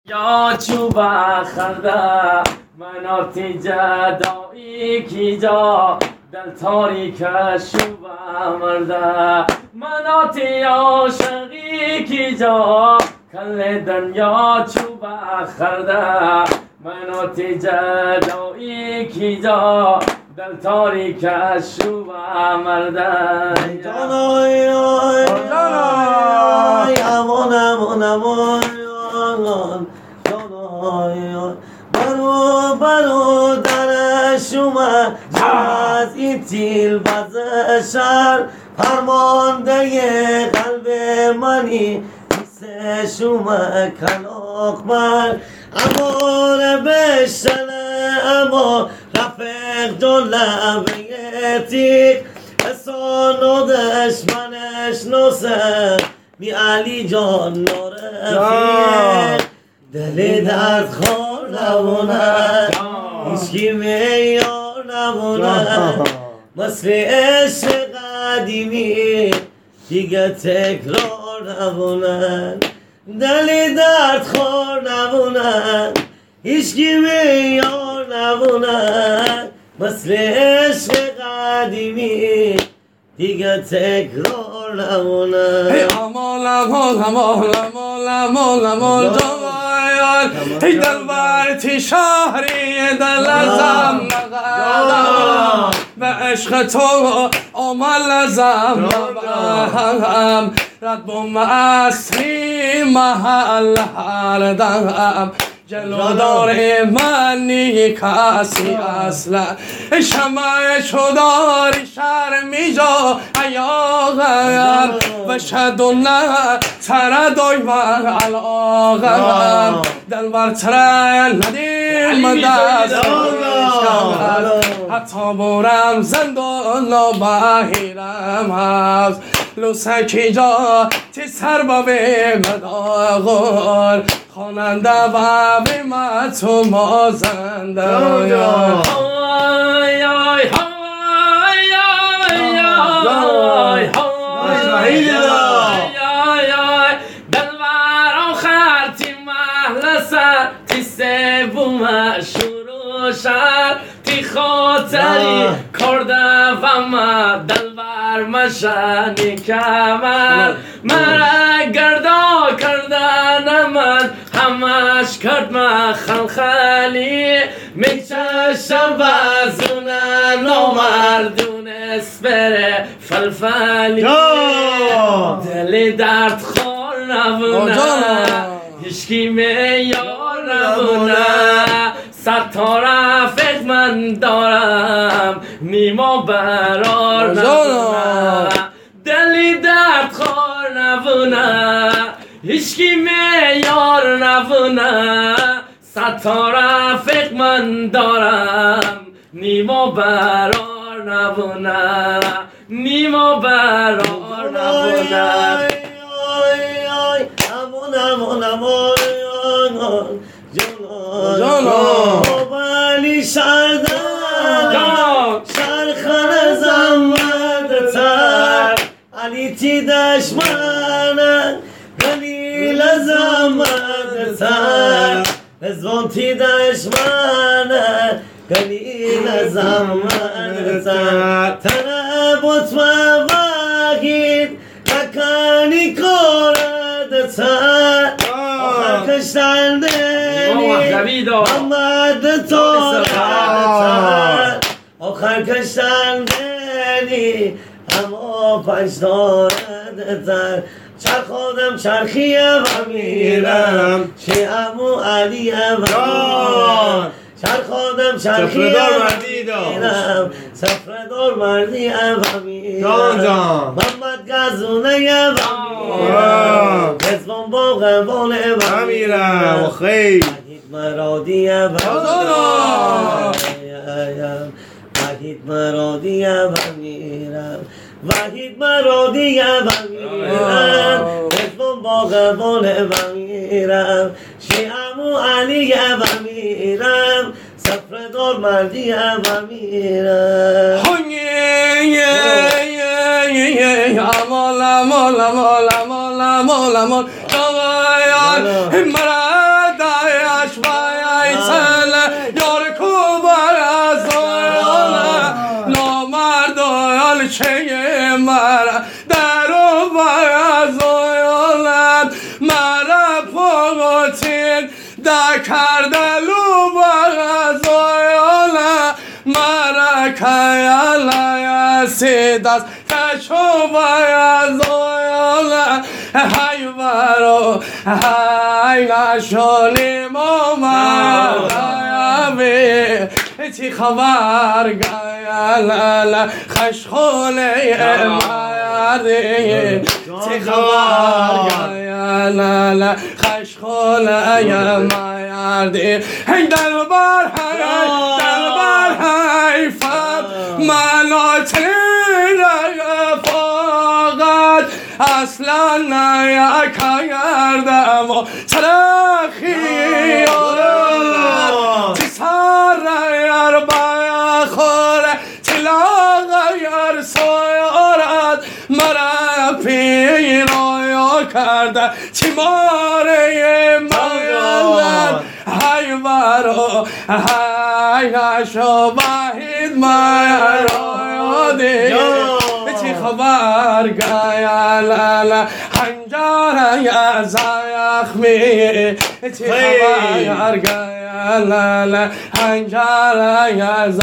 یا چوب خرده مناتی جدایی کی جا دل تاریکش چوب مرده مناتی عاشقی کی جا کل دنیا چوب خرده مناتی جدایی کی جا دل تاریکش چوب مرده جانای امان امان امان برو درش اومد از این تیل بز شهر فرمانده قلب منی نیستش اومد کلاق من امار بشنه اما رفق دو لبه تیق حسان و دشمنش نوسه بی علی جان نورفیق دل درد خور نبوند هیچکی میار نبوند مثل عشق قدیمی دیگه تکرار نبوند دل درد خور نبوند هیچکی میار نبوند مثل عشق قدیمی دیگه تکرار نبوند امال امال امال امال امال امال ای دلبر تی شهری دل ازم نقدم به عشق تو آمال ازم نبهم رد بوم اصلی محل هردم جلو دار منی کسی اصلا شمع شداری شرمی جا ایاغم و شدونه تردای و علاقم دل بر تره ندیم دست حتی برم زندان و بهیرم هست لوسکی جا تی سر با به مداغل خواننده و به تو مازنده های های های دلبر آخر تی محل سر تی سبوم شروع شد تی خاطری کرده و ما دلبر مشانی کمر مرا گردا کردن من همش کرد من خلخلی میچشم بازونه نامردون اسپره فلفلی دل درد خور نبونه هیچکی میار نبونه صد تا رفیق من دارم نیما برار نبونه دلی درد خور نبونه هیچکی میار نبونه صد تا رفیق من دارم نیما برار نبونه نیما برار نبونه امون امون امون جانا ولی شردن شرخان زمد تر علی تی دشمنن قلیل زمد تر رزوان تی دشمنن قلیل زمد تر تنه بطمه وحید نکنی کارد تر آخر کشتن دنی محمد تو تر آخر کشتن دنی اما پنج دارد تر چرخادم چرخیه و میرم شیعمو علیه و میرم چرخادم چرخیه و میرم سفردار مردیه و میرم محمد گزونه و میرم رزوان با غنبانه و میرم وحید مرادیه و میرم وحید مرادیه و میرم وحید مرادیه و میرم رزوان با غنبانه و میرم شیعمو علیه و میرم سفردار مردیه و میرم امال امال امال امال امال امال مرا دا کرده لو بغزایالا مرکیالا یا سیدست کشو بغزایالا های برو های نشونی مامد چی خبر گیالا خشخونه مردی چی خبر گیالا خشخونه مردی دلبر های فت مناتی رفاقت اصلا نیکردم و ترخی تی سر یار بخوره تی لاغ یار سویارد مرا پیرایا کرده تی ماره مگلد های برو های نشو بهید مرا دیگه چی خبر گیالا هنجار یا زخمی چی خبر گیالا هنجار یا